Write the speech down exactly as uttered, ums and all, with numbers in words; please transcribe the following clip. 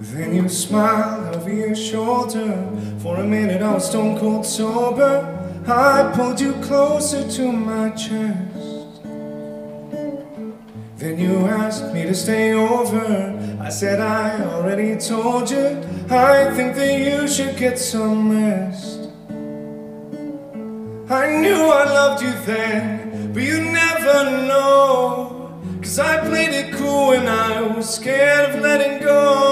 Then you smiled over your shoulder. For a minute I was stone cold sober. I pulled you closer to my chest. Then you asked me to stay over. I said I already told you. I think that you should get some rest. I knew I loved you then, but you never know. 'Cause I played it cool and I was scared of letting go.